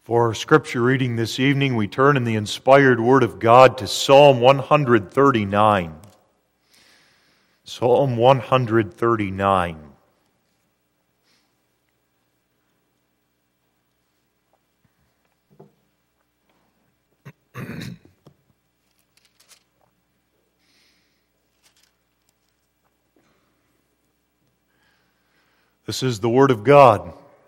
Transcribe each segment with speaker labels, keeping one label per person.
Speaker 1: For our scripture reading this evening, we turn in the inspired Word of God to Psalm 139. Psalm 139. This is the Word of God.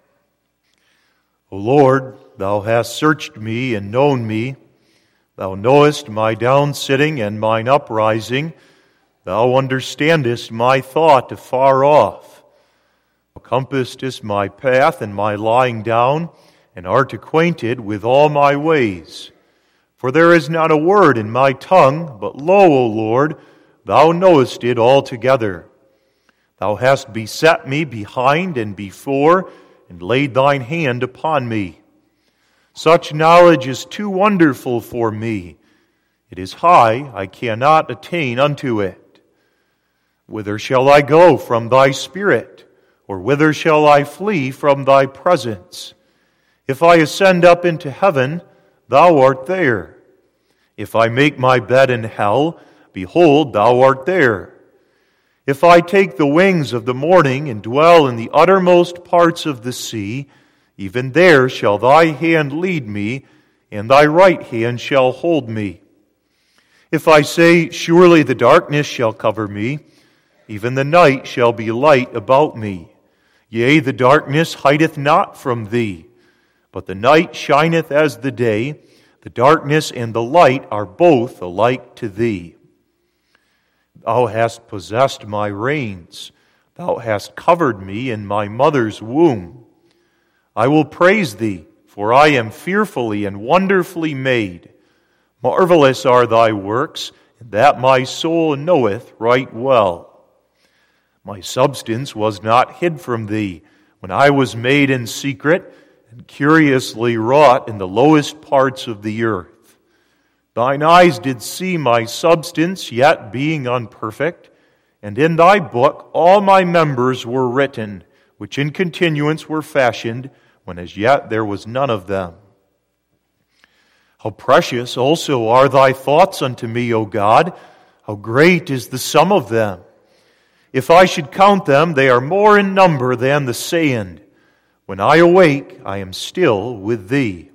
Speaker 1: O Lord, Thou hast searched me and known me. Thou knowest my downsitting and mine uprising. Thou understandest my thought afar off. Thou compassest my path and my lying down, and art acquainted with all my ways. For there is not a word in my tongue, but lo, O Lord, Thou knowest it altogether. Thou hast beset me behind and before, and laid Thine hand upon me. Such knowledge is too wonderful for me. It is high, I cannot attain unto it. Whither shall I go from Thy Spirit? Or whither shall I flee from Thy presence? If I ascend up into heaven, Thou art there. If I make my bed in hell, behold, Thou art there. If I take the wings of the morning and dwell in the uttermost parts of the sea, even there shall Thy hand lead me, and Thy right hand shall hold me. If I say, surely the darkness shall cover me, even the night shall be light about me. Yea, the darkness hideth not from Thee, but the night shineth as the day. The darkness and the light are both alike to Thee. Thou hast possessed my reins. Thou hast covered me in my mother's womb. I will praise Thee, for I am fearfully and wonderfully made. Marvelous are Thy works, and that my soul knoweth right well. My substance was not hid from Thee when I was made in secret and curiously wrought in the lowest parts of the earth. Thine eyes did see my substance, yet being unperfect, and in Thy book all my members were written, which in continuance were fashioned, when as yet there was none of them. How precious also are Thy thoughts unto me, O God! How great is the sum of them! If I should count them, they are more in number than the sand. When I awake, I am still with Thee.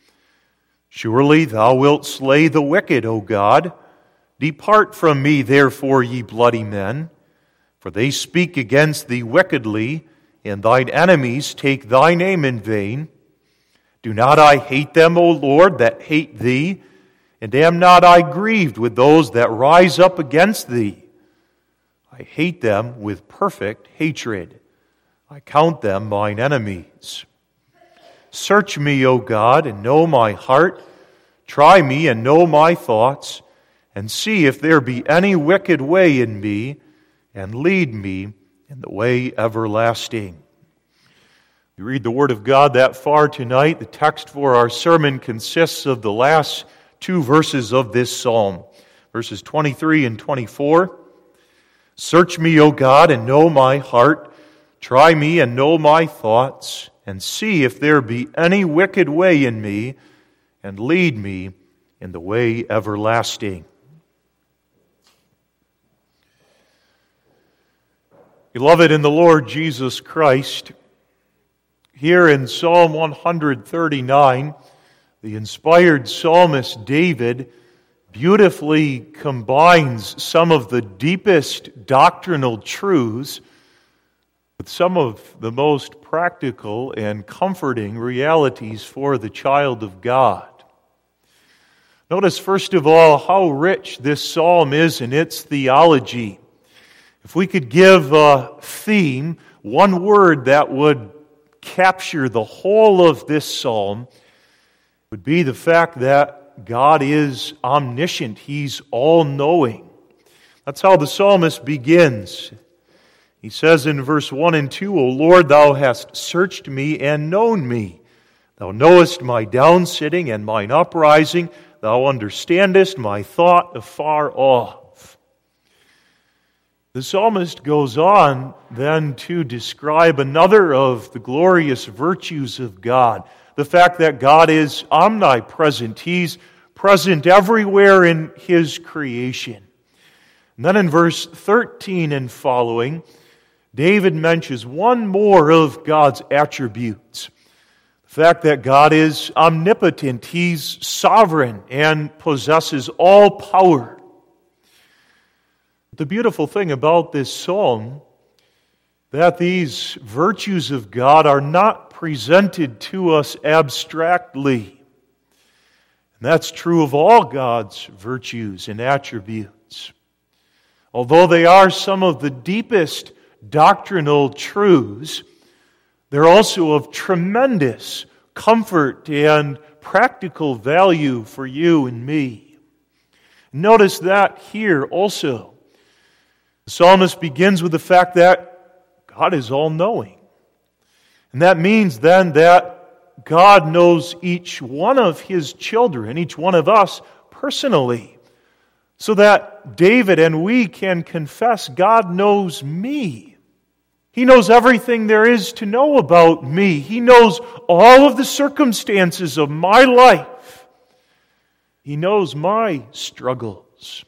Speaker 1: Surely Thou wilt slay the wicked, O God. Depart from me, therefore, ye bloody men, for they speak against Thee wickedly, and Thine enemies take Thy name in vain. Do not I hate them, O Lord, that hate Thee? And am not I grieved with those that rise up against Thee? I hate them with perfect hatred. I count them mine enemies. Search me, O God, and know my heart. Try me and know my thoughts, and see if there be any wicked way in me, and lead me in the way everlasting. We read the Word of God that far tonight. The text for our sermon consists of the last two verses of this psalm, verses 23 and 24. Search me, O God, and know my heart. Try me and know my thoughts, and see if there be any wicked way in me, and lead me in the way everlasting. Beloved in the Lord Jesus Christ, here in Psalm 139, the inspired psalmist David beautifully combines some of the deepest doctrinal truths with some of the most practical and comforting realities for the child of God. Notice, first of all, how rich this psalm is in its theology. If we could give a theme, one word that would capture the whole of this psalm, would be the fact that God is omniscient. He's all-knowing. That's how the psalmist begins. He says in verse 1 and 2, O Lord, Thou hast searched me and known me. Thou knowest my downsitting and mine uprising. Thou understandest my thought afar off. The psalmist goes on then to describe another of the glorious virtues of God, the fact that God is omnipresent. He's present everywhere in His creation. And then in verse 13 and following, David mentions one more of God's attributes. The fact that God is omnipotent, He's sovereign and possesses all power. The beautiful thing about this psalm, that these virtues of God are not presented to us abstractly. And that's true of all God's virtues and attributes. Although they are some of the deepest doctrinal truths, they're also of tremendous comfort and practical value for you and me. Notice that here also. The psalmist begins with the fact that God is all-knowing. And that means then that God knows each one of His children, each one of us personally, so that David and we can confess, God knows me. He knows everything there is to know about me. He knows all of the circumstances of my life. He knows my struggles.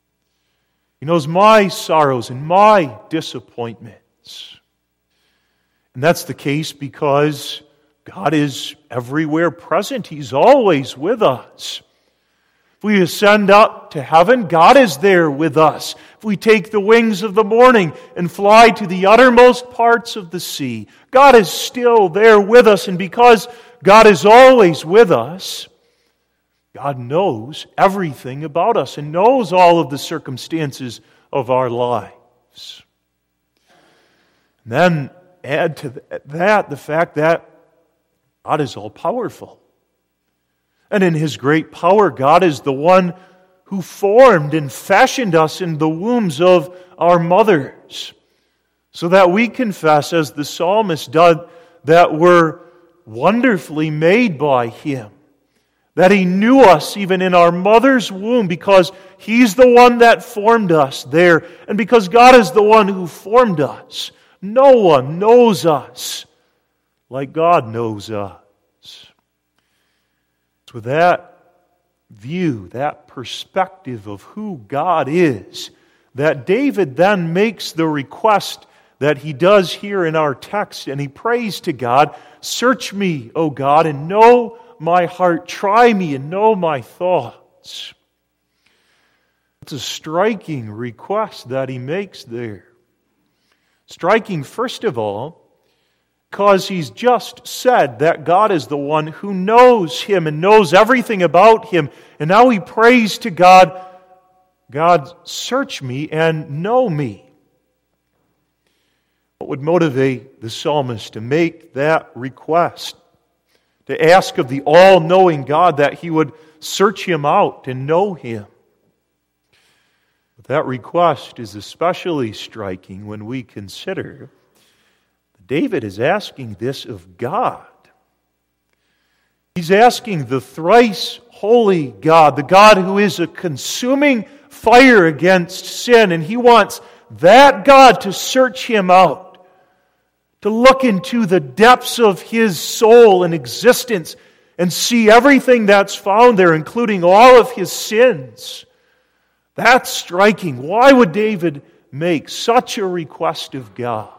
Speaker 1: He knows my sorrows and my disappointments. And that's the case because God is everywhere present. He's always with us. If we ascend up to heaven, God is there with us. If we take the wings of the morning and fly to the uttermost parts of the sea, God is still there with us. And because God is always with us, God knows everything about us and knows all of the circumstances of our lives. And then add to that the fact that God is all-powerful. And in His great power, God is the one who formed and fashioned us in the wombs of our mothers, so that we confess, as the psalmist does, that we're wonderfully made by Him, that He knew us even in our mother's womb because He's the one that formed us there, and because God is the one who formed us. No one knows us like God knows us. With that view, that perspective of who God is, that David then makes the request that he does here in our text, and he prays to God, "Search me, O God, and know my heart. Try me and know my thoughts." It's a striking request that he makes there. Striking, first of all, because he's just said that God is the one who knows him and knows everything about him. And now he prays to God, "God, search me and know me." What would motivate the psalmist to make that request? To ask of the all-knowing God that He would search him out and know him. But that request is especially striking when we consider David is asking this of God. He's asking the thrice holy God, the God who is a consuming fire against sin, and he wants that God to search him out, to look into the depths of his soul and existence and see everything that's found there, including all of his sins. That's striking. Why would David make such a request of God?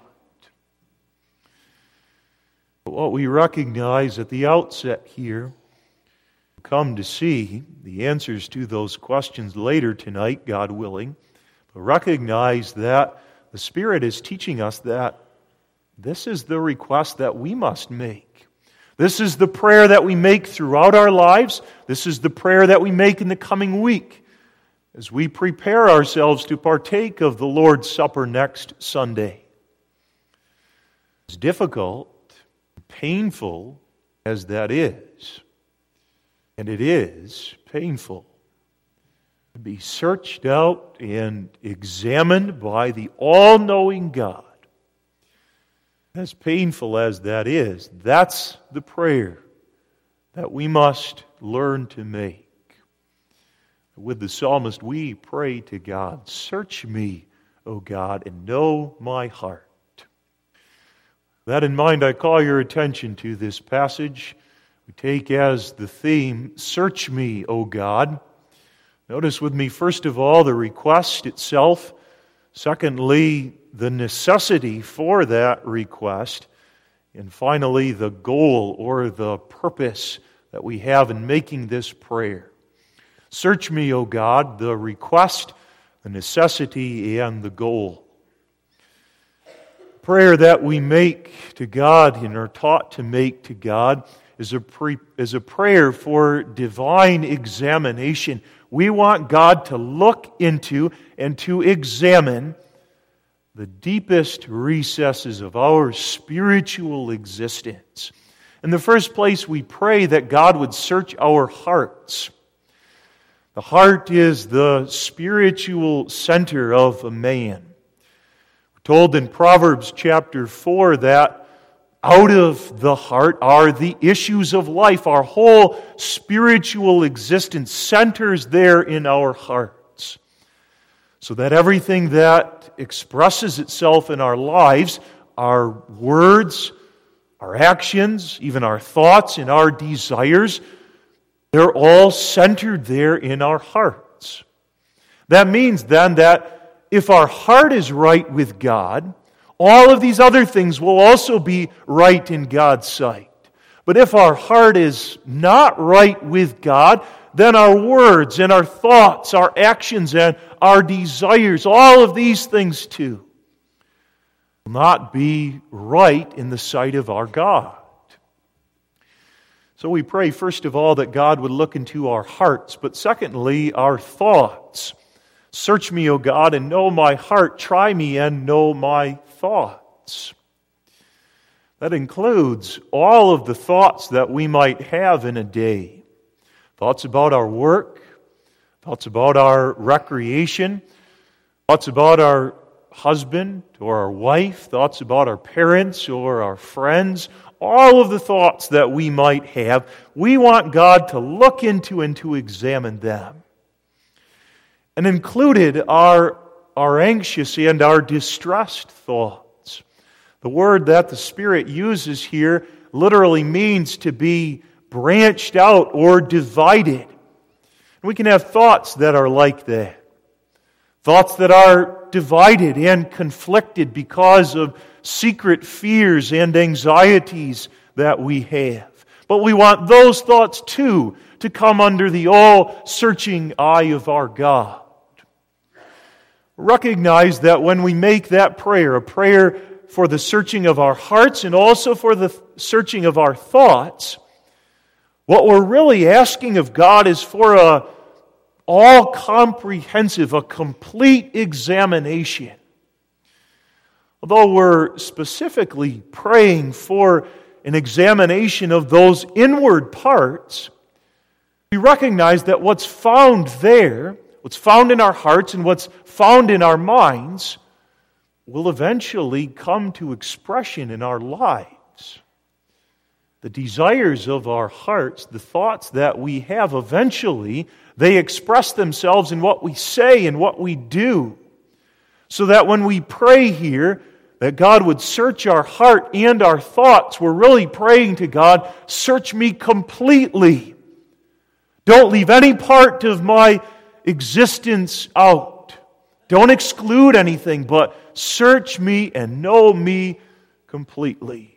Speaker 1: But what we recognize at the outset here, come to see the answers to those questions later tonight, God willing, but recognize that the Spirit is teaching us that this is the request that we must make. This is the prayer that we make throughout our lives. This is the prayer that we make in the coming week as we prepare ourselves to partake of the Lord's Supper next Sunday. It's difficult, painful as that is, and it is painful to be searched out and examined by the all-knowing God. As painful as that is, that's the prayer that we must learn to make. With the psalmist, we pray to God, "Search me, O God, and know my heart." With that in mind, I call your attention to this passage we take as the theme, "Search me, O God." Notice with me, first of all, the request itself. Secondly, the necessity for that request. And finally, the goal or the purpose that we have in making this prayer. Search me, O God, the request, the necessity, and the goal. Prayer that we make to God and are taught to make to God is a prayer for divine examination. We want God to look into and to examine the deepest recesses of our spiritual existence. In the first place, we pray that God would search our hearts. The heart is the spiritual center of a man. We're told in Proverbs chapter 4 that out of the heart are the issues of life. Our whole spiritual existence centers there in our hearts. So that everything that expresses itself in our lives, our words, our actions, even our thoughts and our desires, they're all centered there in our hearts. That means then that if our heart is right with God, all of these other things will also be right in God's sight. But if our heart is not right with God, then our words and our thoughts, our actions and our desires, all of these things too, will not be right in the sight of our God. So we pray, first of all, that God would look into our hearts, but secondly, our thoughts. Search me, O God, and know my heart. Try me and know my thoughts. That includes all of the thoughts that we might have in a day. Thoughts about our work, thoughts about our recreation, thoughts about our husband or our wife, thoughts about our parents or our friends, all of the thoughts that we might have, we want God to look into and to examine them. And included are our anxious and our distressed thoughts. The word that the Spirit uses here literally means to be branched out or divided. We can have thoughts that are like that. Thoughts that are divided and conflicted because of secret fears and anxieties that we have. But we want those thoughts too to come under the all-searching eye of our God. Recognize that when we make that prayer, a prayer for the searching of our hearts and also for the searching of our thoughts, what we're really asking of God is for a all-comprehensive, a complete examination. Although we're specifically praying for an examination of those inward parts, we recognize that what's found there, what's found in our hearts and what's found in our minds, will eventually come to expression in our lives. The desires of our hearts, the thoughts that we have, eventually, they express themselves in what we say and what we do. So that when we pray here, that God would search our heart and our thoughts, we're really praying to God, search me completely. Don't leave any part of my existence out. Don't exclude anything, but search me and know me completely.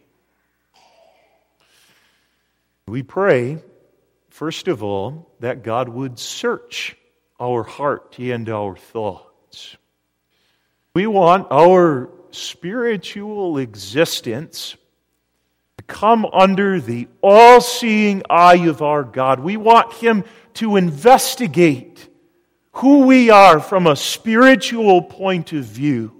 Speaker 1: We pray, first of all, that God would search our heart and our thoughts. We want our spiritual existence to come under the all-seeing eye of our God. We want Him to investigate who we are from a spiritual point of view.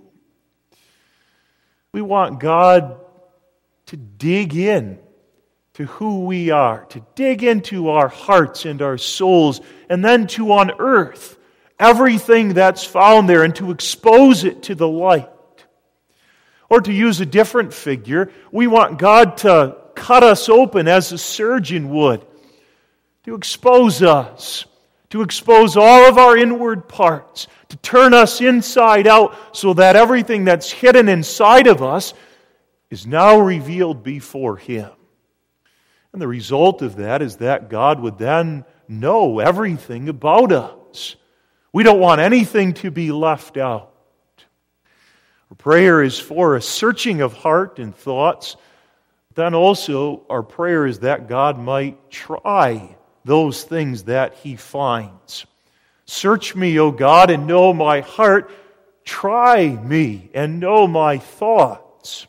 Speaker 1: We want God to dig in to who we are, to dig into our hearts and our souls, and then to unearth everything that's found there and to expose it to the light. Or to use a different figure, we want God to cut us open as a surgeon would, to expose us, to expose all of our inward parts, to turn us inside out so that everything that's hidden inside of us is now revealed before Him. And the result of that is that God would then know everything about us. We don't want anything to be left out. Our prayer is for a searching of heart and thoughts. Then also our prayer is that God might try those things that He finds. Search me, O God, and know my heart. Try me and know my thoughts.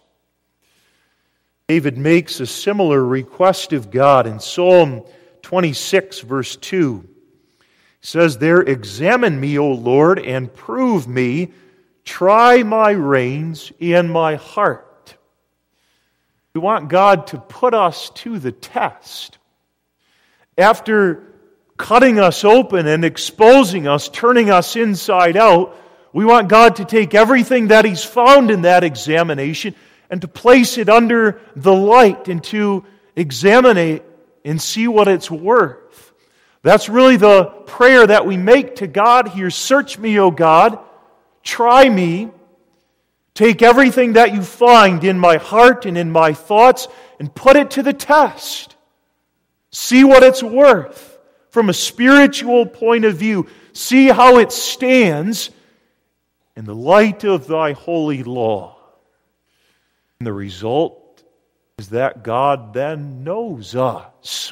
Speaker 1: David makes a similar request of God in Psalm 26, verse 2. He says there, "Examine me, O Lord, and prove me. Try my reins and my heart." We want God to put us to the test. After cutting us open and exposing us, turning us inside out, we want God to take everything that He's found in that examination and to place it under the light and to examine it and see what it's worth. That's really the prayer that we make to God here. Search me, O God. Try me. Take everything that you find in my heart and in my thoughts and put it to the test. See what it's worth from a spiritual point of view. See how it stands in the light of thy holy law. And the result is that God then knows us.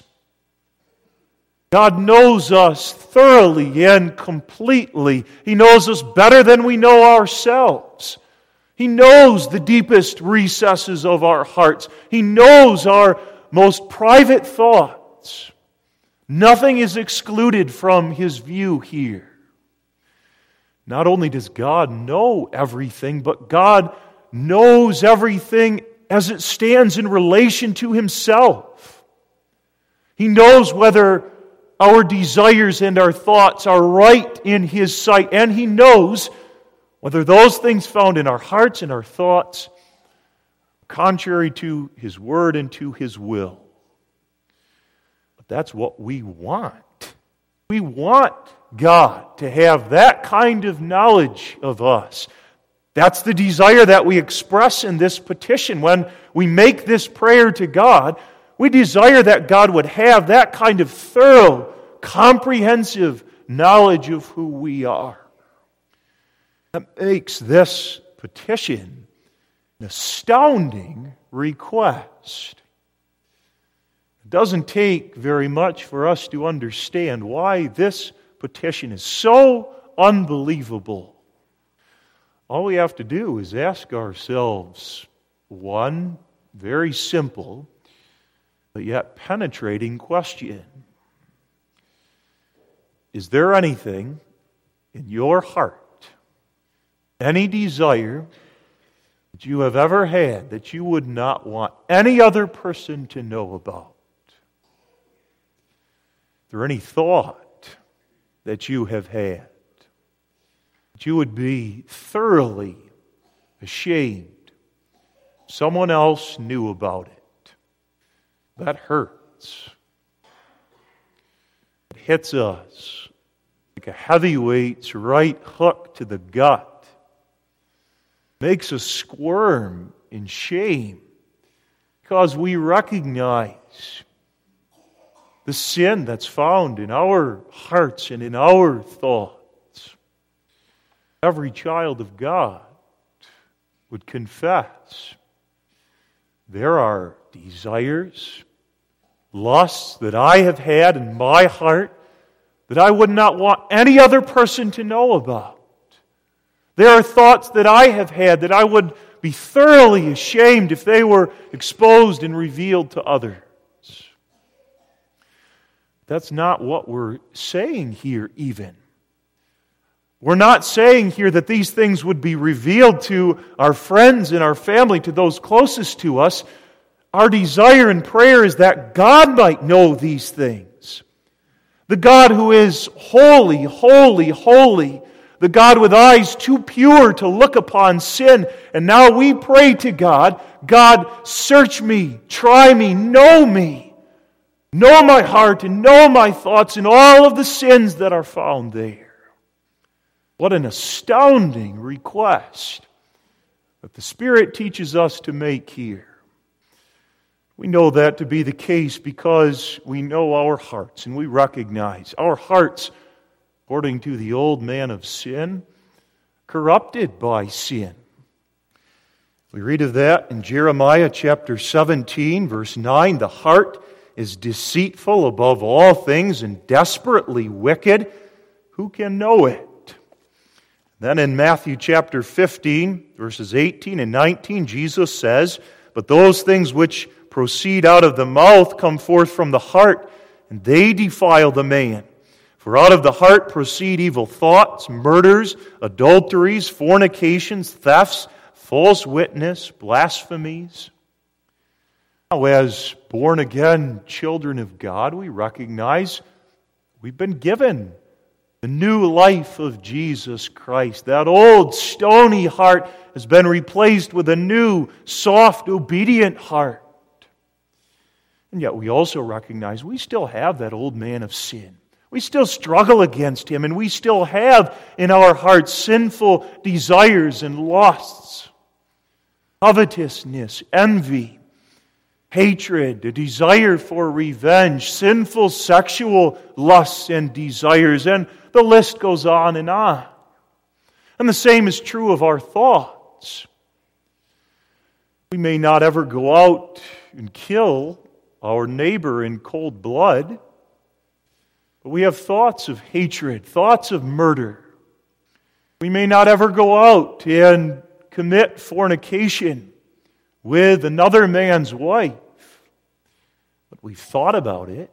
Speaker 1: God knows us thoroughly and completely. He knows us better than we know ourselves. He knows the deepest recesses of our hearts. He knows our most private thoughts. Nothing is excluded from His view here. Not only does God know everything, but God knows everything as it stands in relation to Himself. He knows whether our desires and our thoughts are right in His sight, and He knows whether those things found in our hearts and our thoughts are contrary to His Word and to His will. But that's what we want. We want God to have that kind of knowledge of us. That's the desire that we express in this petition. When we make this prayer to God, we desire that God would have that kind of thorough, comprehensive knowledge of who we are. That makes this petition an astounding request. It doesn't take very much for us to understand why this petition is so unbelievable. All we have to do is ask ourselves one very simple but yet penetrating question. Is there anything in your heart, any desire that you have ever had that you would not want any other person to know about? Is there any thought that you have had that you would be thoroughly ashamed someone else knew about it? That hurts. It hits us like a heavyweight's right hook to the gut. Makes us squirm in shame because we recognize the sin that's found in our hearts and in our thoughts. Every child of God would confess there are desires, lusts that I have had in my heart that I would not want any other person to know about. There are thoughts that I have had that I would be thoroughly ashamed if they were exposed and revealed to others. That's not what we're saying here even. We're not saying here that these things would be revealed to our friends and our family, to those closest to us. Our desire and prayer is that God might know these things. The God who is holy, holy, holy. The God with eyes too pure to look upon sin. And now we pray to God, God, search me, try me, know me. Know my heart and know my thoughts and all of the sins that are found there. What an astounding request that the Spirit teaches us to make here. We know that to be the case because we know our hearts and we recognize our hearts, according to the old man of sin, corrupted by sin. We read of that in Jeremiah chapter 17, verse 9. The heart is deceitful above all things and desperately wicked. Who can know it? Then in Matthew chapter 15, verses 18 and 19, Jesus says, "But those things which proceed out of the mouth come forth from the heart, and they defile the man. For out of the heart proceed evil thoughts, murders, adulteries, fornications, thefts, false witness, blasphemies." Now, as born-again children of God, we recognize we've been given the new life of Jesus Christ. That old stony heart has been replaced with a new, soft, obedient heart. And yet we also recognize we still have that old man of sin. We still struggle against him, and we still have in our hearts sinful desires and lusts, covetousness, envy, hatred, a desire for revenge, sinful sexual lusts and desires, and the list goes on and on. And the same is true of our thoughts. We may not ever go out and kill our neighbor in cold blood, but we have thoughts of hatred, thoughts of murder. We may not ever go out and commit fornication with another man's wife, but we've thought about it.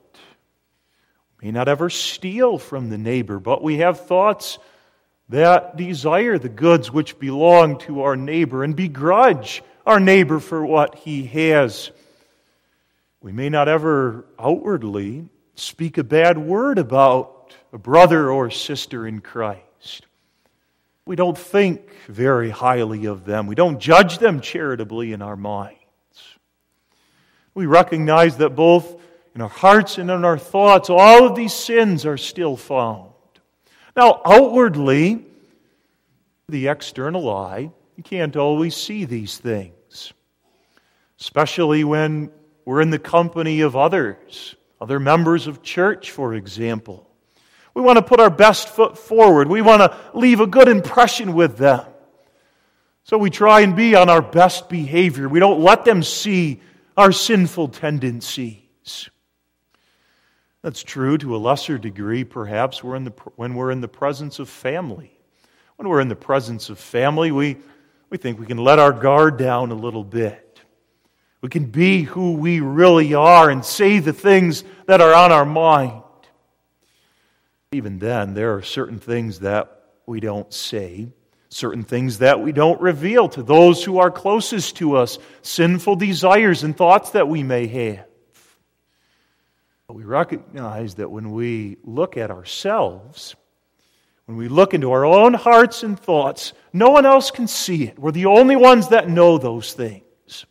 Speaker 1: We may not ever steal from the neighbor, but we have thoughts that desire the goods which belong to our neighbor and begrudge our neighbor for what he has. We may not ever outwardly speak a bad word about a brother or sister in Christ. We don't think very highly of them. We don't judge them charitably in our minds. We recognize that both in our hearts and in our thoughts, all of these sins are still found. Now, outwardly, the external eye, you can't always see these things, especially when we're in the company of others, other members of church, for example. We want to put our best foot forward. We want to leave a good impression with them. So we try and be on our best behavior. We don't let them see our sinful tendencies. That's true to a lesser degree, perhaps, when we're in the presence of family. When we're in the presence of family, we think we can let our guard down a little bit. We can be who we really are and say the things that are on our mind. Even then, there are certain things that we don't say, certain things that we don't reveal to those who are closest to us, sinful desires and thoughts that we may have. But we recognize that when we look at ourselves, when we look into our own hearts and thoughts, no one else can see it. We're the only ones that know those things.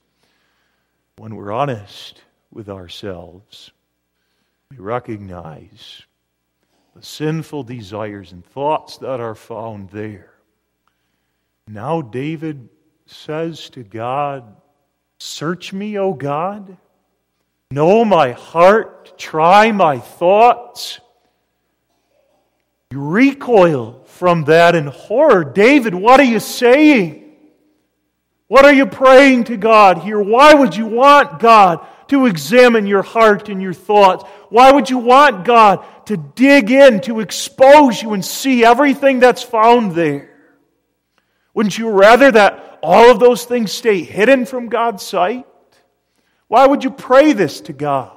Speaker 1: When we're honest with ourselves, we recognize the sinful desires and thoughts that are found there. Now David says to God, "Search me, O God. Know my heart. Try my thoughts." You recoil from that in horror. David, what are you saying? What are you praying to God here? Why would you want God to examine your heart and your thoughts? Why would you want God to dig in, to expose you and see everything that's found there? Wouldn't you rather that all of those things stay hidden from God's sight? Why would you pray this to God?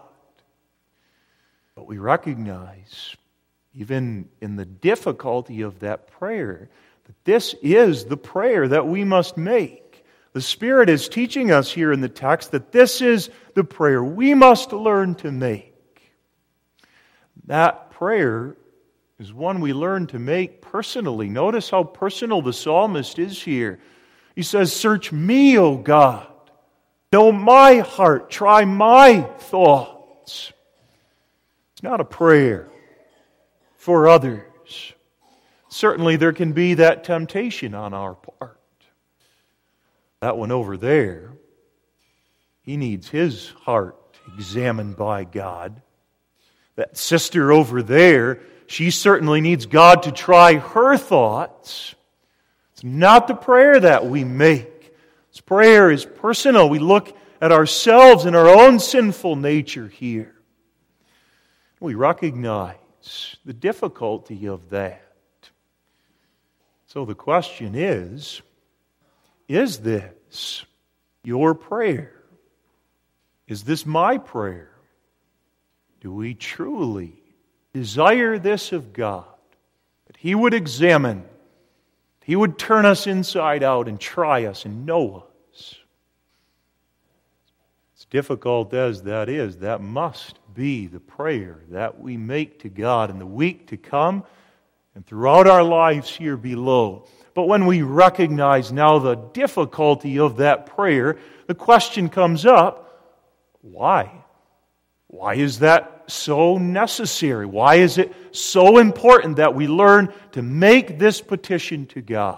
Speaker 1: But we recognize, even in the difficulty of that prayer, that this is the prayer that we must make. The Spirit is teaching us here in the text that this is the prayer we must learn to make. That prayer is one we learn to make personally. Notice how personal the psalmist is here. He says, "Search me, O God. Know my heart. Try my thoughts." It's not a prayer for others. Certainly there can be that temptation on our part. That one over there, he needs his heart examined by God. That sister over there, she certainly needs God to try her thoughts. It's not the prayer that we make. This prayer is personal. We look at ourselves and our own sinful nature here. We recognize the difficulty of that. So the question is this your prayer? Is this my prayer? Do we truly desire this of God? That He would examine, He would turn us inside out and try us and know us. As difficult as that is, that must be the prayer that we make to God in the week to come and throughout our lives here below. But when we recognize now the difficulty of that prayer, the question comes up, why? Why is that so necessary? Why is it so important that we learn to make this petition to God?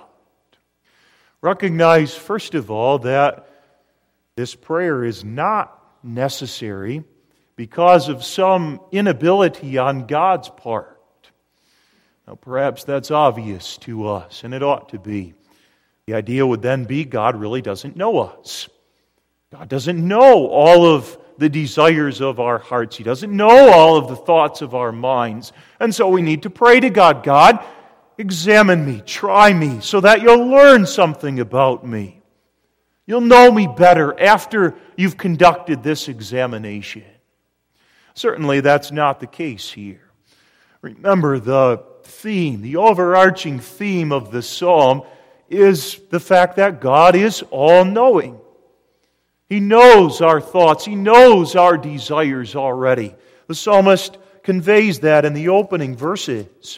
Speaker 1: Recognize, first of all, that this prayer is not necessary because of some inability on God's part. Now, perhaps that's obvious to us, and it ought to be. The idea would then be God really doesn't know us. God doesn't know all of the desires of our hearts. He doesn't know all of the thoughts of our minds. And so we need to pray to God. God, examine me, try me, so that you'll learn something about me. You'll know me better after you've conducted this examination. Certainly that's not the case here. Remember, the theme, the overarching theme of the psalm is the fact that God is all-knowing. He knows our thoughts. He knows our desires already. The psalmist conveys that in the opening verses.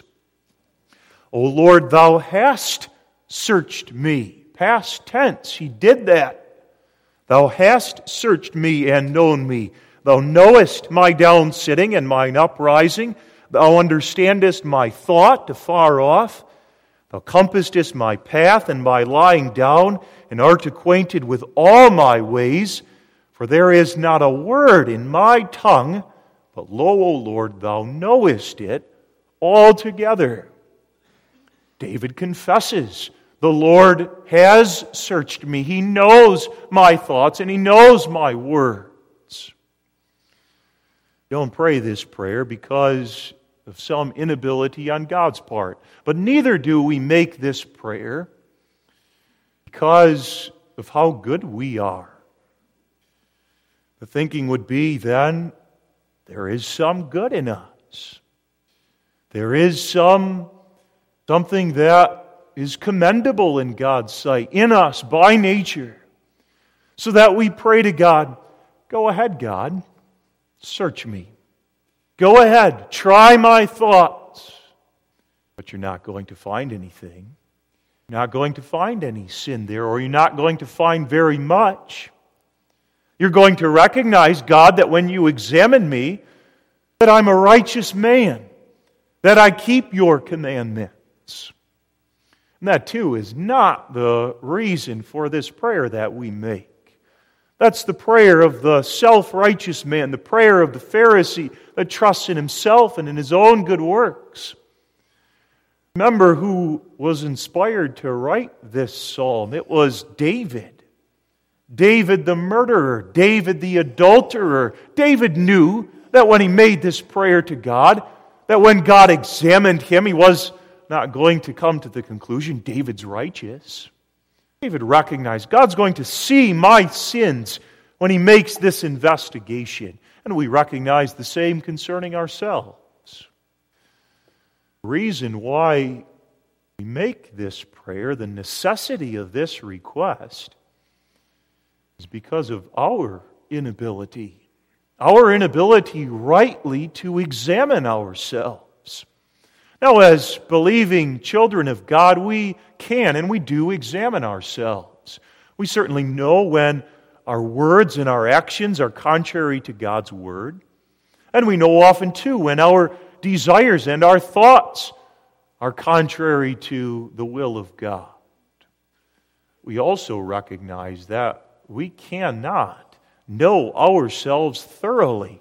Speaker 1: O Lord, Thou hast searched me. Past tense, He did that. Thou hast searched me and known me. Thou knowest my down sitting and mine uprising. Thou understandest my thought afar off. Thou compassest my path and my lying down, and art acquainted with all my ways. For there is not a word in my tongue, but lo, O Lord, Thou knowest it altogether. David confesses, the Lord has searched me. He knows my thoughts and He knows my words. Don't pray this prayer because of some inability on God's part. But neither do we make this prayer because of how good we are. The thinking would be then, there is some good in us. There is something that is commendable in God's sight, in us by nature, so that we pray to God, go ahead, God, search me. Go ahead, try my thoughts. But you're not going to find anything. You're not going to find any sin there, or you're not going to find very much. You're going to recognize, God, that when you examine me, that I'm a righteous man, that I keep your commandments. And that, too, is not the reason for this prayer that we make. That's the prayer of the self-righteous man, the prayer of the Pharisee that trusts in himself and in his own good works. Remember who was inspired to write this psalm. It was David. David the murderer, David the adulterer. David knew that when he made this prayer to God, that when God examined him, he was not going to come to the conclusion, David's righteous. David recognized God's going to see my sins when He makes this investigation. And we recognize the same concerning ourselves. The reason why we make this prayer, the necessity of this request, is because of our inability. Our inability rightly to examine ourselves. Now, as believing children of God, we can and we do examine ourselves. We certainly know when our words and our actions are contrary to God's Word. And we know often, too, when our desires and our thoughts are contrary to the will of God. We also recognize that we cannot know ourselves thoroughly.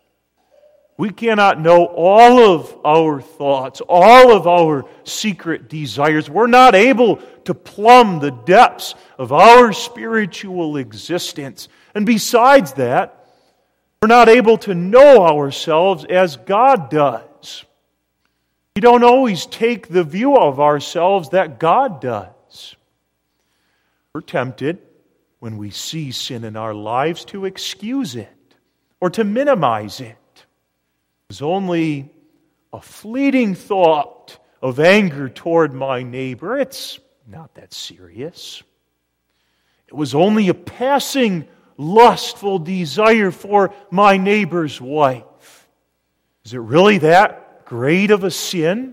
Speaker 1: We cannot know all of our thoughts, all of our secret desires. We're not able to plumb the depths of our spiritual existence. And besides that, we're not able to know ourselves as God does. We don't always take the view of ourselves that God does. We're tempted, when we see sin in our lives, to excuse it or to minimize it. It was only a fleeting thought of anger toward my neighbor. It's not that serious. It was only a passing lustful desire for my neighbor's wife. Is it really that great of a sin?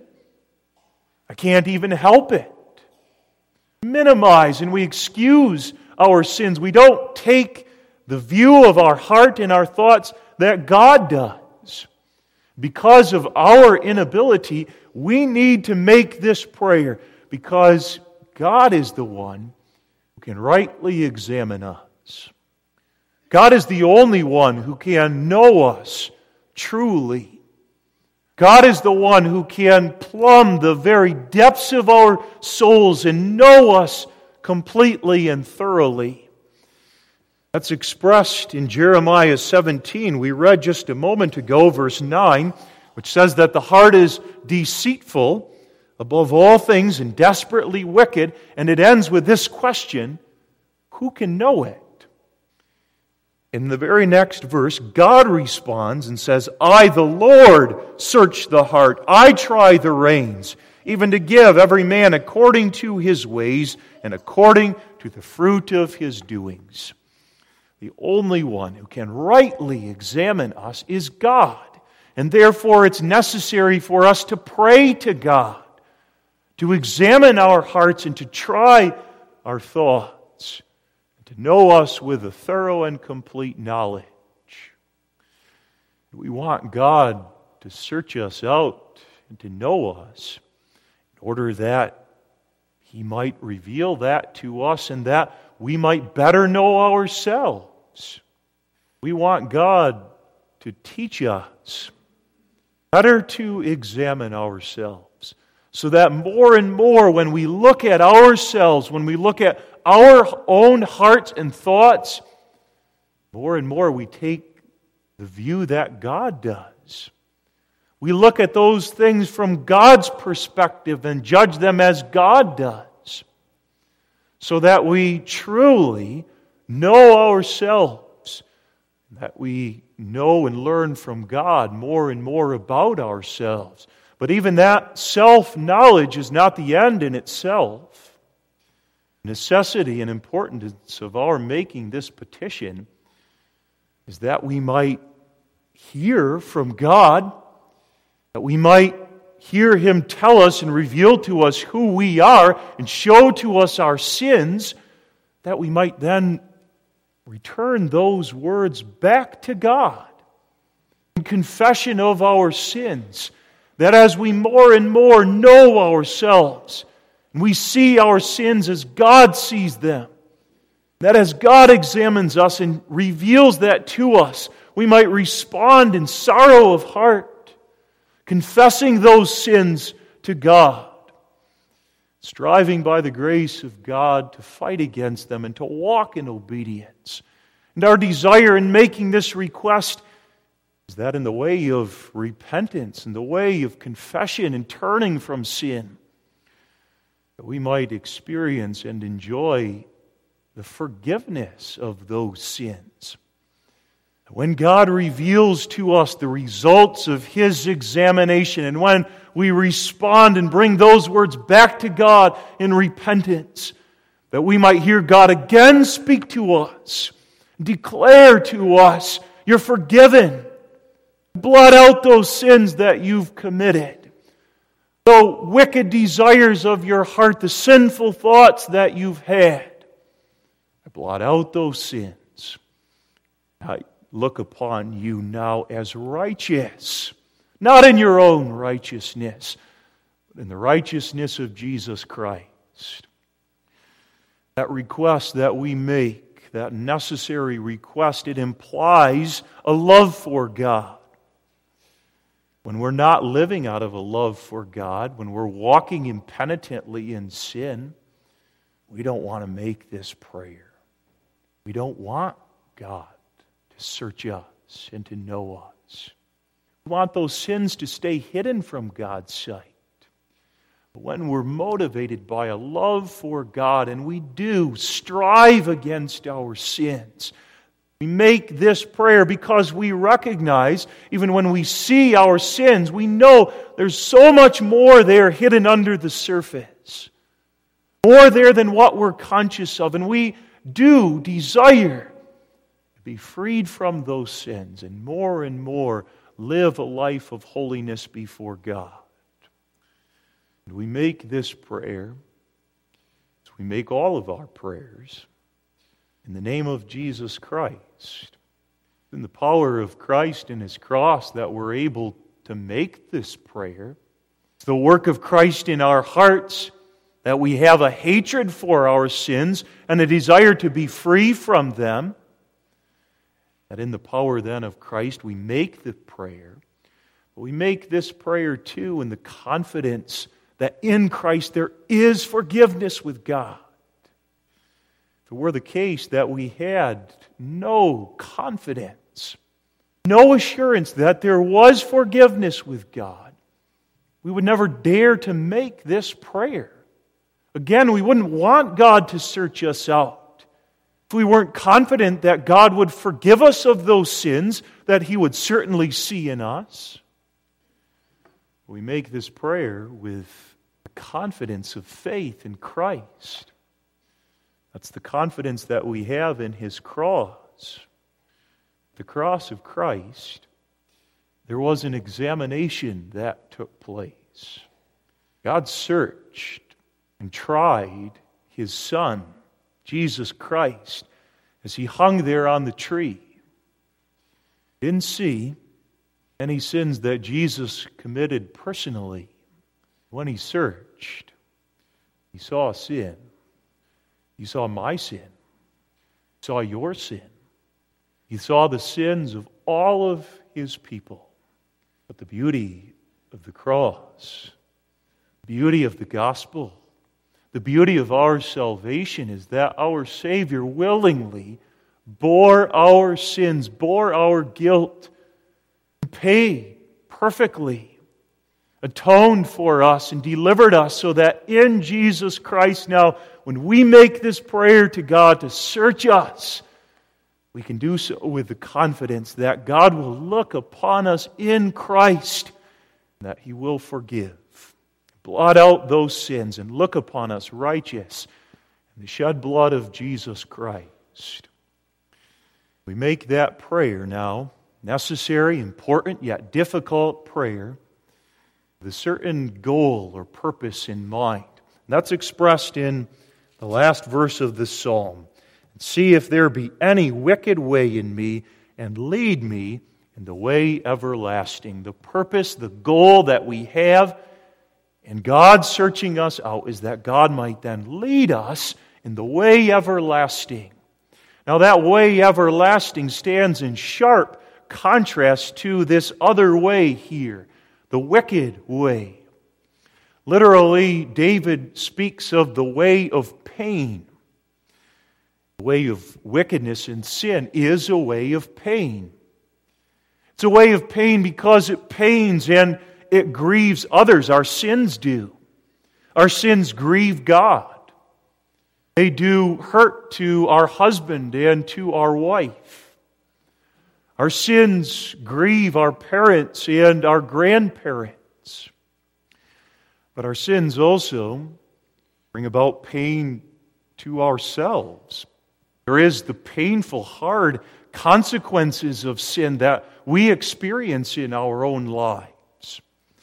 Speaker 1: I can't even help it. Minimize and we excuse our sins. We don't take the view of our heart and our thoughts that God does. Because of our inability, we need to make this prayer because God is the one who can rightly examine us. God is the only one who can know us truly. God is the one who can plumb the very depths of our souls and know us completely and thoroughly. That's expressed in Jeremiah 17. We read just a moment ago, verse 9, which says that the heart is deceitful above all things and desperately wicked. And it ends with this question, who can know it? In the very next verse, God responds and says, I, the Lord, search the heart. I try the reins, even to give every man according to his ways and according to the fruit of his doings. The only one who can rightly examine us is God. And therefore it's necessary for us to pray to God, to examine our hearts and to try our thoughts, and to know us with a thorough and complete knowledge. We want God to search us out and to know us in order that He might reveal that to us and that we might better know ourselves. We want God to teach us better to examine ourselves so that more and more when we look at ourselves, when we look at our own hearts and thoughts, more and more we take the view that God does. We look at those things from God's perspective and judge them as God does, so that we truly know ourselves, that we know and learn from God more and more about ourselves. But even that self-knowledge is not the end in itself. The necessity and importance of our making this petition is that we might hear from God, that we might hear Him tell us and reveal to us who we are and show to us our sins, that we might then return those words back to God in confession of our sins, that as we more and more know ourselves, and we see our sins as God sees them, that as God examines us and reveals that to us, we might respond in sorrow of heart, confessing those sins to God, striving by the grace of God to fight against them and to walk in obedience. And our desire in making this request is that in the way of repentance, in the way of confession and turning from sin, that we might experience and enjoy the forgiveness of those sins. When God reveals to us the results of His examination, and when we respond and bring those words back to God in repentance, that we might hear God again speak to us, declare to us, you're forgiven. Blot out those sins that you've committed. The wicked desires of your heart, the sinful thoughts that you've had, blot out those sins. I look upon you now as righteous, not in your own righteousness, but in the righteousness of Jesus Christ. That request that we make, that necessary request, it implies a love for God. When we're not living out of a love for God, when we're walking impenitently in sin, we don't want to make this prayer. We don't want God to search us and to know us. We want those sins to stay hidden from God's sight. But when we're motivated by a love for God, and we do strive against our sins, we make this prayer because we recognize, even when we see our sins, we know there's so much more there hidden under the surface. More there than what we're conscious of. And we do desire to be freed from those sins and more live a life of holiness before God. And we make this prayer, as we make all of our prayers, in the name of Jesus Christ. In the power of Christ and His cross that we're able to make this prayer. It's the work of Christ in our hearts that we have a hatred for our sins and a desire to be free from them. That in the power then of Christ we make the prayer. But we make this prayer too in the confidence that in Christ there is forgiveness with God. If it were the case that we had no confidence, no assurance that there was forgiveness with God, we would never dare to make this prayer. Again, we wouldn't want God to search us out. If we weren't confident that God would forgive us of those sins that He would certainly see in us. We make this prayer with the confidence of faith in Christ. That's the confidence that we have in His cross. The cross of Christ, there was an examination that took place. God searched and tried His Son, Jesus Christ, as He hung there on the tree. Didn't see any sins that Jesus committed personally. When He searched, He saw sin. He saw my sin. He saw your sin. He saw the sins of all of His people. But the beauty of the cross, the beauty of the gospel, the beauty of our salvation is that our Savior willingly bore our sins, bore our guilt, paid perfectly, atoned for us and delivered us so that in Jesus Christ now, when we make this prayer to God to search us, we can do so with the confidence that God will look upon us in Christ and that He will forgive, blot out those sins and look upon us righteous in the shed blood of Jesus Christ. We make that prayer now, necessary, important, yet difficult prayer, with a certain goal or purpose in mind. And that's expressed in the last verse of the psalm. See if there be any wicked way in me, and lead me in the way everlasting. The purpose, the goal that we have in God searching us out is that God might then lead us in the way everlasting. Now that way everlasting stands in sharp contrast to this other way here, the wicked way. Literally, David speaks of the way of pain. The way of wickedness and sin is a way of pain. It's a way of pain because it pains and it grieves others. Our sins do. Our sins grieve God. They do hurt to our husband and to our wife. Our sins grieve our parents and our grandparents. But our sins also bring about pain to ourselves. There is the painful, hard consequences of sin that we experience in our own lives.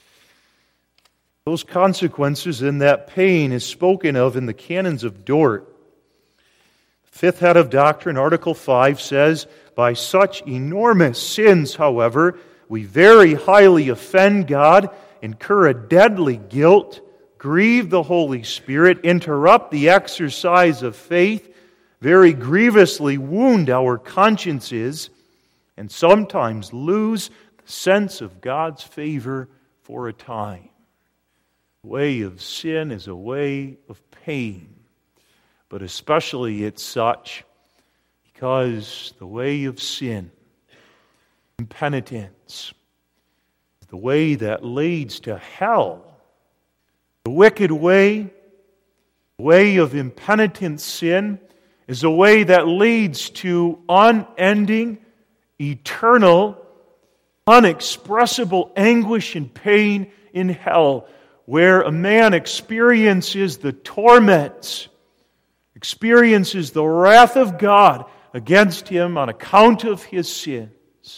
Speaker 1: Those consequences and that pain is spoken of in the Canons of Dort. The fifth head of doctrine, Article 5, says, by such enormous sins, however, we very highly offend God, incur a deadly guilt, grieve the Holy Spirit, interrupt the exercise of faith, very grievously wound our consciences and sometimes lose the sense of God's favor for a time. The way of sin is a way of pain, but especially it's such because the way of sin, impenitence, the way that leads to hell. The wicked way, the way of impenitent sin, is a way that leads to unending, eternal, unexpressible anguish and pain in hell, where a man experiences the torments, experiences the wrath of God against him on account of his sins.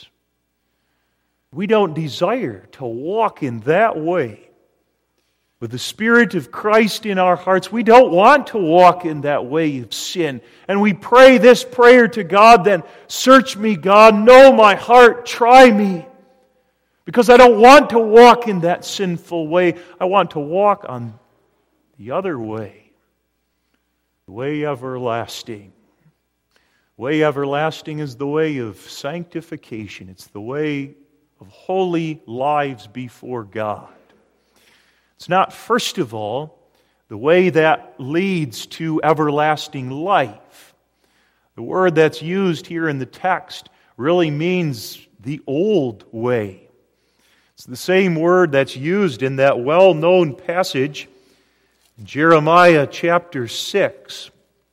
Speaker 1: We don't desire to walk in that way. With the Spirit of Christ in our hearts, we don't want to walk in that way of sin. And we pray this prayer to God then, "Search me, God, know my heart, try me." Because I don't want to walk in that sinful way. I want to walk on the other way. The way everlasting. The way everlasting is the way of sanctification. It's the way of holy lives before God. It's not, first of all, the way that leads to everlasting life. The word that's used here in the text really means the old way. It's the same word that's used in that well-known passage in Jeremiah chapter 6.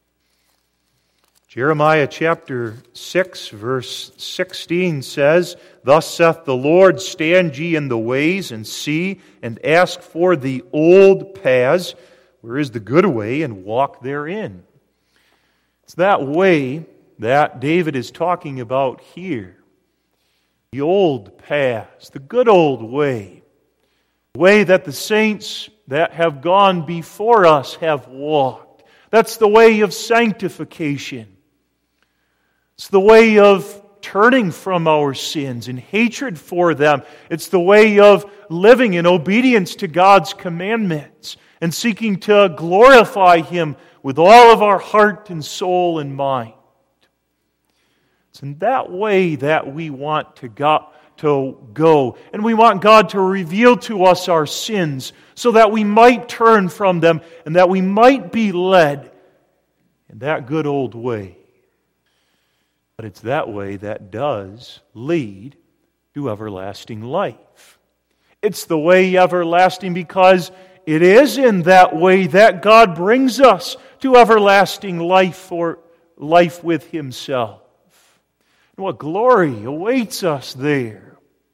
Speaker 1: Jeremiah chapter 6, verse 16 says, "Thus saith the Lord, stand ye in the ways, and see, and ask for the old paths, where is the good way, and walk therein." It's that way that David is talking about here. The old paths, the good old way. The way that the saints that have gone before us have walked. That's the way of sanctification. It's the way of turning from our sins and hatred for them. It's the way of living in obedience to God's commandments and seeking to glorify Him with all of our heart and soul and mind. It's in that way that we want to go. And we want God to reveal to us our sins so that we might turn from them and that we might be led in that good old way. But it's that way that does lead to everlasting life. It's the way everlasting because it is in that way that God brings us to everlasting life or life with Himself. And what glory awaits us there.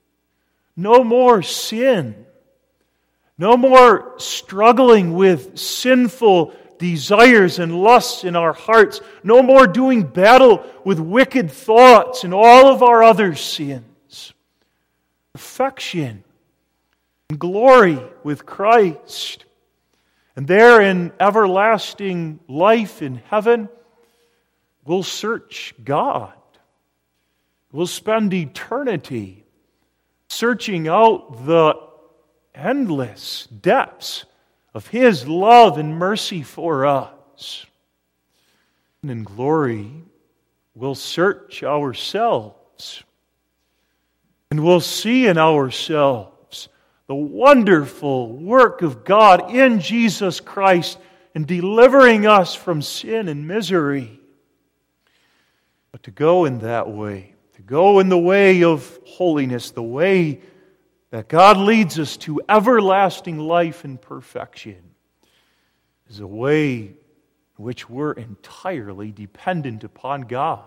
Speaker 1: No more sin. No more struggling with sinful desires and lusts in our hearts. No more doing battle with wicked thoughts and all of our other sins. Perfection and glory with Christ. And there in everlasting life in heaven, we'll search God. We'll spend eternity searching out the endless depths of His love and mercy for us. And in glory, we'll search ourselves. And we'll see in ourselves the wonderful work of God in Jesus Christ in delivering us from sin and misery. But to go in that way, to go in the way of holiness, the way that God leads us to everlasting life and perfection, is a way in which we're entirely dependent upon God.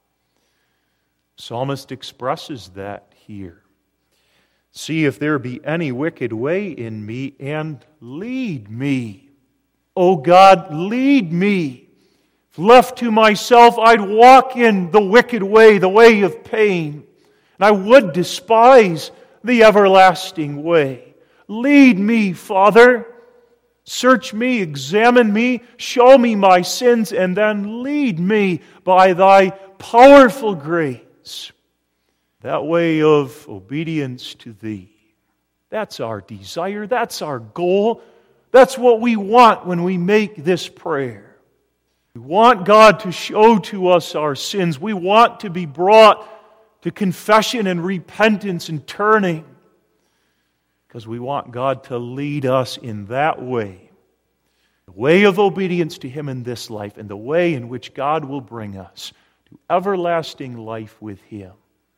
Speaker 1: The psalmist expresses that here. "See if there be any wicked way in me, and lead me. O God, lead me. If left to myself, I'd walk in the wicked way, the way of pain, and I would despise the everlasting way. Lead me, Father. Search me, examine me, show me my sins, and then lead me by Thy powerful grace." That way of obedience to Thee. That's our desire. That's our goal. That's what we want when we make this prayer. We want God to show to us our sins. We want to be brought to confession and repentance and turning, because we want God to lead us in that way, the way of obedience to Him in this life, and the way in which God will bring us to everlasting life with Him.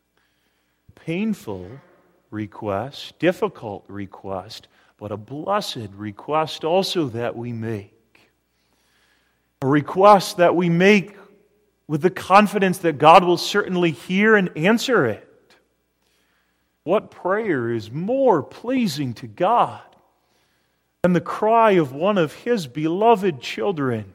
Speaker 1: Painful request, difficult request, but a blessed request also that we make. A request that we make with the confidence that God will certainly hear and answer it. What prayer is more pleasing to God than the cry of one of His beloved children?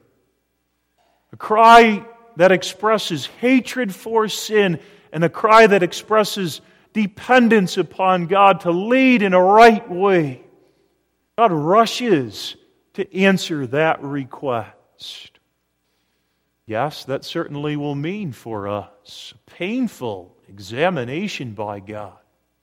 Speaker 1: A cry that expresses hatred for sin, and a cry that expresses dependence upon God to lead in a right way. God rushes to answer that request. Yes, that certainly will mean for us a painful examination by God.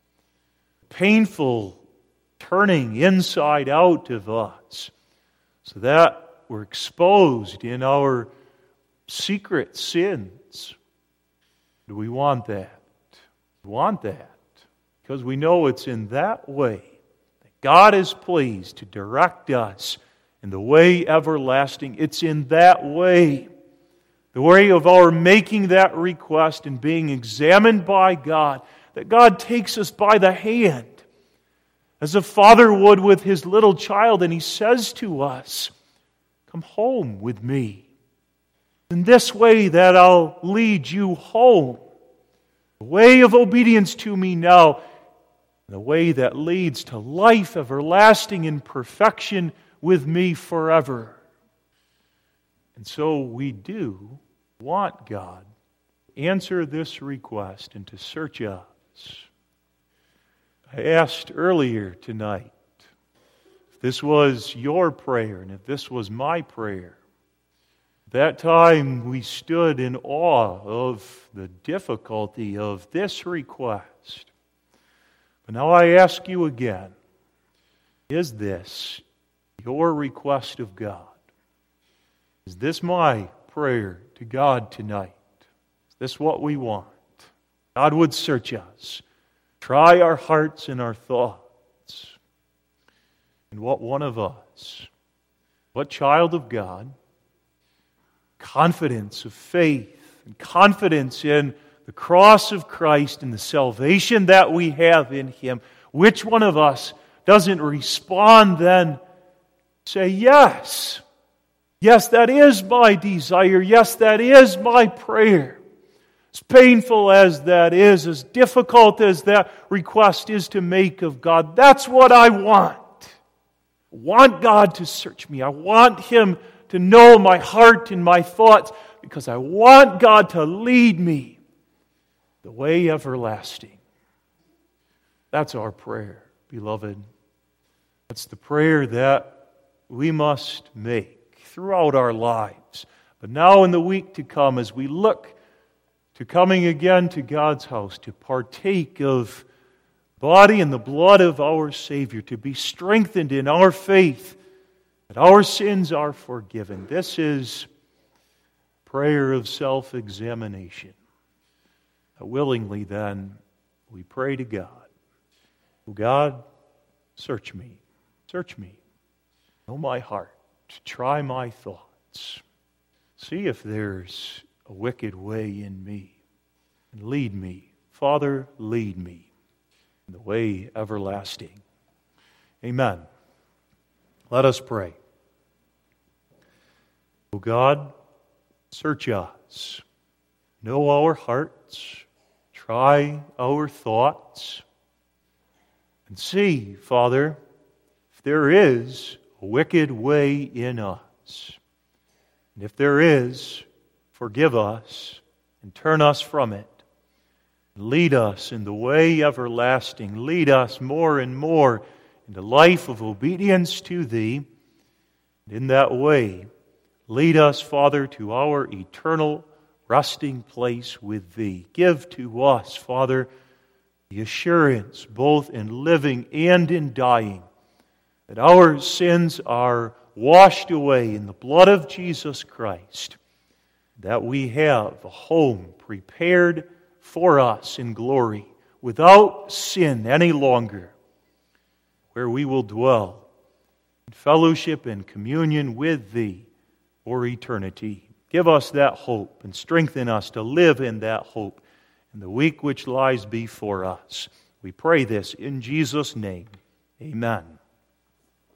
Speaker 1: Painful turning inside out of us, so that we're exposed in our secret sins. Do we want that? We want that because we know it's in that way that God is pleased to direct us in the way everlasting. It's in that way, the way of our making that request and being examined by God, that God takes us by the hand, as a father would with his little child, and He says to us, "Come home with me. In this way that I'll lead you home. The way of obedience to me now, the way that leads to life everlasting in perfection with me forever." And so we do want God to answer this request and to search us. I asked earlier tonight if this was your prayer and if this was my prayer. That time we stood in awe of the difficulty of this request. But now I ask you again, is this your request of God? Is this my prayer to God tonight? Is this what we want? God would search us, try our hearts and our thoughts. And what one of us, what child of God, confidence of faith and confidence in the cross of Christ and the salvation that we have in Him, which one of us doesn't respond then, say, yes, yes, that is my desire, yes, that is my prayer. As painful as that is, as difficult as that request is to make of God, that's what I want. I want God to search me. I want Him to know my heart and my thoughts, because I want God to lead me the way everlasting. That's our prayer, beloved. That's the prayer that we must make throughout our lives. But now in the week to come, as we look to coming again to God's house, to partake of body and the blood of our Savior, to be strengthened in our faith, that our sins are forgiven. This is prayer of self-examination. Willingly then, we pray to God. Oh God, search me. Search me. Know my heart. Try my thoughts. See if there's a wicked way in me. And lead me. Father, lead me in the way everlasting. Amen. Let us pray. O God, search us. Know our hearts. Try our thoughts. And see, Father, if there is a wicked way in us. And if there is, forgive us and turn us from it. Lead us in the way everlasting. Lead us more and more into life of obedience to Thee. And in that way, lead us, Father, to our eternal resting place with Thee. Give to us, Father, the assurance, both in living and in dying, that our sins are washed away in the blood of Jesus Christ, that we have a home prepared for us in glory, without sin any longer, where we will dwell in fellowship and communion with Thee for eternity. Give us that hope and strengthen us to live in that hope in the week which lies before us. We pray this in Jesus' name. Amen.